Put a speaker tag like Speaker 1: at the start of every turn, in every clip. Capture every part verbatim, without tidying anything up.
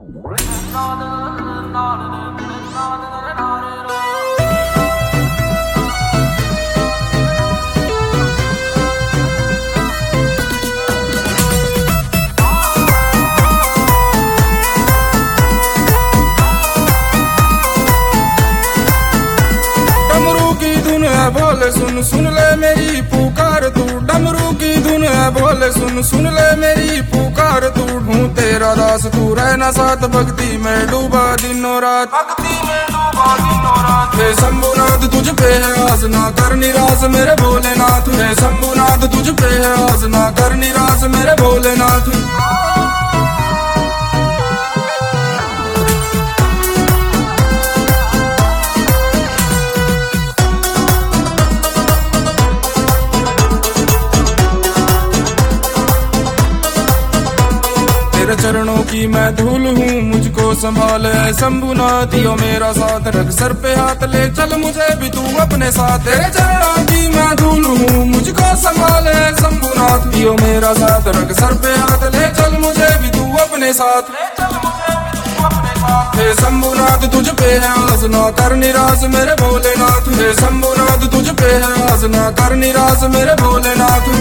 Speaker 1: बोले सुन सुन ले मेरी पुकार तू, डमरू की धुन है बोले सुन सुन ले मेरी पुकार तू। हूँ तेरा दास तू रहना साथ, भक्ति में डूबा दिनों रात, भक्ति में डूबा दिनों रात। हे शंभुनाथ तुझ पे है आस, ना कर निराश मेरे भोलेनाथ। हे शंभुनाथ तुझ पे है आस, ना कर निराश मेरे भोलेनाथ। तेरे चरणों की मैं धूल हूँ, मुझको संभाल है शंभुनाथ। यो मेरा साथ रख, सर पे हाथ ले चल मुझे भी तू अपने साथ। तेरे चरणों की मैं धूल हूँ, मुझको संभाल है शंभुनाथ। यो मेरा साथ रख, सर पे हाथ ले चल मुझे भी तू अपने साथ। हे शंभुनाथ तुझ पे है आस, ना कर निराश मेरे भोलेनाथ। हे शंभुनाथ तुझ पे है आस, ना कर निराश मेरे भोलेनाथ।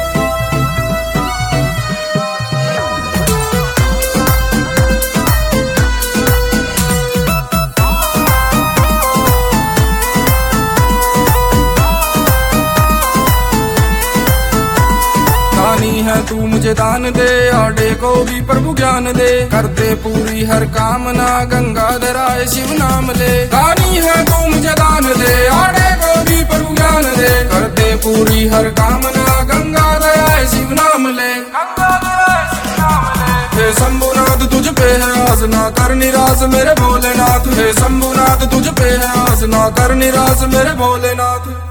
Speaker 1: है तू मुझे दान दे, आड़े को भी प्रभु ज्ञान दे। करते पूरी हर कामना, गंगाधर आए शिव नाम ले। दानी है तू मुझे दान दे, आड़े को भी प्रभु ज्ञान दे। करते पूरी हर कामना, गंगाधर आए शिव नाम ले। गंगाधर आए शिव नाम ले। हे शंभुनाथ तुझ पे है आस, ना कर निराश मेरे भोलेनाथ। हे शंभुनाथ तुझ पे है आस, ना कर निराश मेरे भोलेनाथ।